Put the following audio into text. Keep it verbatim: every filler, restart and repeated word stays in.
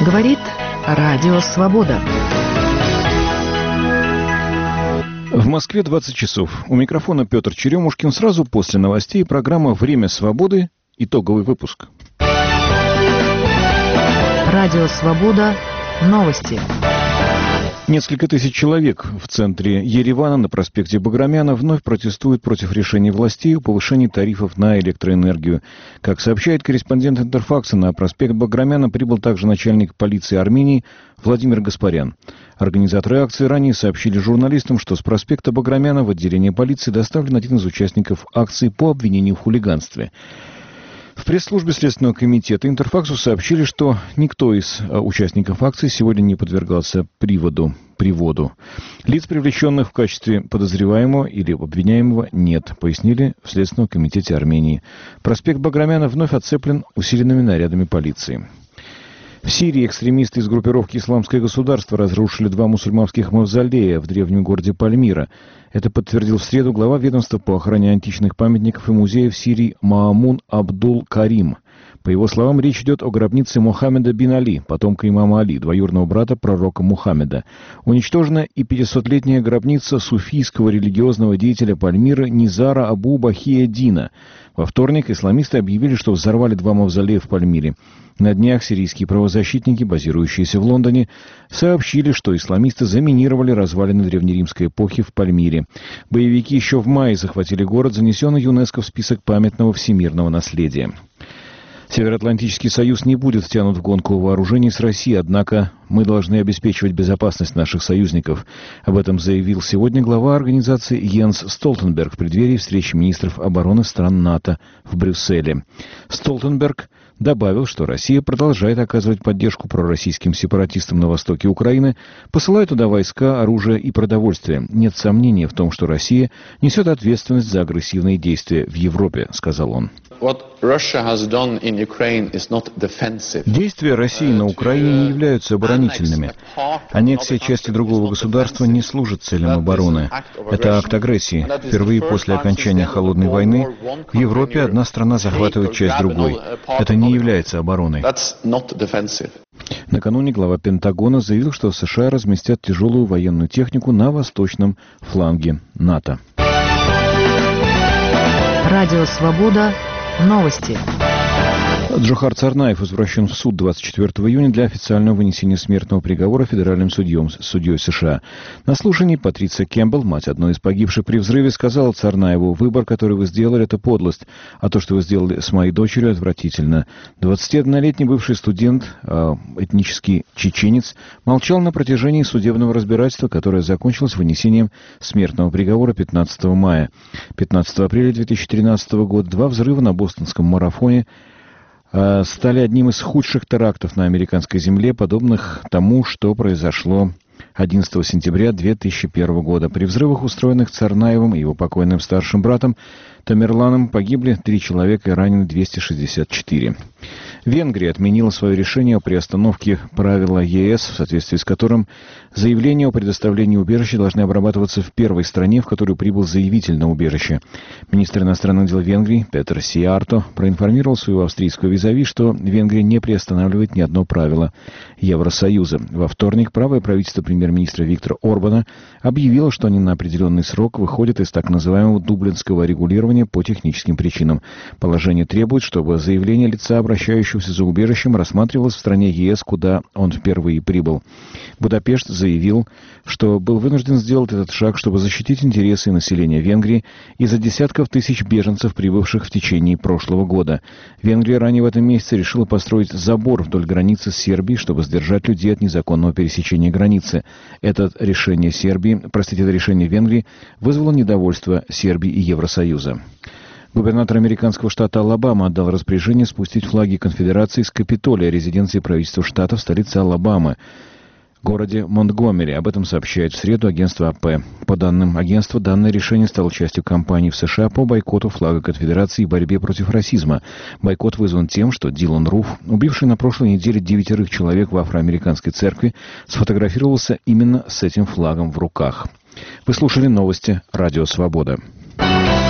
Говорит Радио Свобода. В Москве двадцать часов. У микрофона Петр Черемушкин. Сразу после новостей программа «Время свободы». Итоговый выпуск. Радио Свобода. Новости. Несколько тысяч человек в центре Еревана на проспекте Баграмяна вновь протестуют против решения властей о повышении тарифов на электроэнергию. Как сообщает корреспондент Интерфакса, на проспект Баграмяна прибыл также начальник полиции Армении Владимир Гаспарян. Организаторы акции ранее сообщили журналистам, что с проспекта Баграмяна в отделение полиции доставлен один из участников акции по обвинению в хулиганстве. В пресс-службе Следственного комитета Интерфаксу сообщили, что никто из участников акции сегодня не подвергался приводу, приводу. Лиц, привлеченных в качестве подозреваемого или обвиняемого, нет, пояснили в Следственном комитете Армении. Проспект Баграмяна вновь оцеплен усиленными нарядами полиции. В Сирии экстремисты из группировки «Исламское государство» разрушили два мусульманских мавзолея в древнем городе Пальмира. Это подтвердил в среду глава ведомства по охране античных памятников и музеев Сирии Маамун Абдул-Карим. По его словам, речь идет о гробнице Мухаммеда бин Али, потомка имама Али, двоюродного брата пророка Мухаммеда. Уничтожена и пятисотлетняя гробница суфийского религиозного деятеля Пальмира Низара Абу Бахия Дина. Во вторник исламисты объявили, что взорвали два мавзолея в Пальмире. На днях сирийские правозащитники, базирующиеся в Лондоне, сообщили, что исламисты заминировали развалины древнеримской эпохи в Пальмире. Боевики еще в мае захватили город, занесенный ЮНЕСКО в список памятного всемирного наследия. Североатлантический союз не будет втянут в гонку вооружений с Россией, однако мы должны обеспечивать безопасность наших союзников. Об этом заявил сегодня глава организации Йенс Столтенберг в преддверии встречи министров обороны стран НАТО в Брюсселе. Столтенберг добавил, что Россия продолжает оказывать поддержку пророссийским сепаратистам на востоке Украины, посылая туда войска, оружие и продовольствие. Нет сомнения в том, что Россия несет ответственность за агрессивные действия в Европе, сказал он. Действия России на Украине не являются оборонительными. Аннексия части другого государства не служит целям обороны. Это акт агрессии. Впервые после окончания Холодной войны в Европе одна страна захватывает часть другой. Это не является обороной. Накануне глава Пентагона заявил, что США разместят тяжелую военную технику на восточном фланге НАТО. Радио Свобода. Новости. Джохар Царнаев возвращен в суд двадцать четвёртого июня для официального вынесения смертного приговора федеральным судьем, судьей США. На слушании Патриция Кэмпбелл, мать одной из погибших при взрыве, сказала Царнаеву: «Выбор, который вы сделали, это подлость, а то, что вы сделали с моей дочерью, отвратительно». двадцатиоднолетний бывший студент, этнический чеченец, молчал на протяжении судебного разбирательства, которое закончилось вынесением смертного приговора пятнадцатого мая. пятнадцатого апреля две тысячи тринадцатого года два взрыва на бостонском марафоне стали одним из худших терактов на американской земле, подобных тому, что произошло одиннадцатого сентября две тысячи первого года. При взрывах, устроенных Царнаевым и его покойным старшим братом Тамерланом, погибли три человека и ранены двести шестьдесят четыре. Венгрия отменила свое решение о приостановке правила ЕС, в соответствии с которым заявления о предоставлении убежища должны обрабатываться в первой стране, в которую прибыл заявитель на убежище. Министр иностранных дел Венгрии Петер Сиарто проинформировал своего австрийского визави, что Венгрия не приостанавливает ни одно правило Евросоюза. Во вторник правое правительство премьер-министра Виктора Орбана объявило, что они на определенный срок выходят из так называемого дублинского регулирования по техническим причинам. Положение требует, чтобы заявление лица, обращающегося за убежищем, рассматривалось в стране ЕС, куда он впервые прибыл. Будапешт заявил, что был вынужден сделать этот шаг, чтобы защитить интересы населения Венгрии из-за десятков тысяч беженцев, прибывших в течение прошлого года. Венгрия ранее в этом месяце решила построить забор вдоль границы с Сербией, чтобы сдержать людей от незаконного пересечения границы. Это решение Сербии, простите, это решение Венгрии вызвало недовольство Сербии и Евросоюза. Губернатор американского штата Алабама отдал распоряжение спустить флаги конфедерации с Капитолия, резиденции правительства штата в столице Алабамы, городе Монтгомери. Об этом сообщает в среду агентство АП. По данным агентства, данное решение стало частью кампании в США по бойкоту флага конфедерации и борьбе против расизма. Бойкот вызван тем, что Дилан Руф, убивший на прошлой неделе девятерых человек в афроамериканской церкви, сфотографировался именно с этим флагом в руках. Вы слушали новости «Радио Свобода».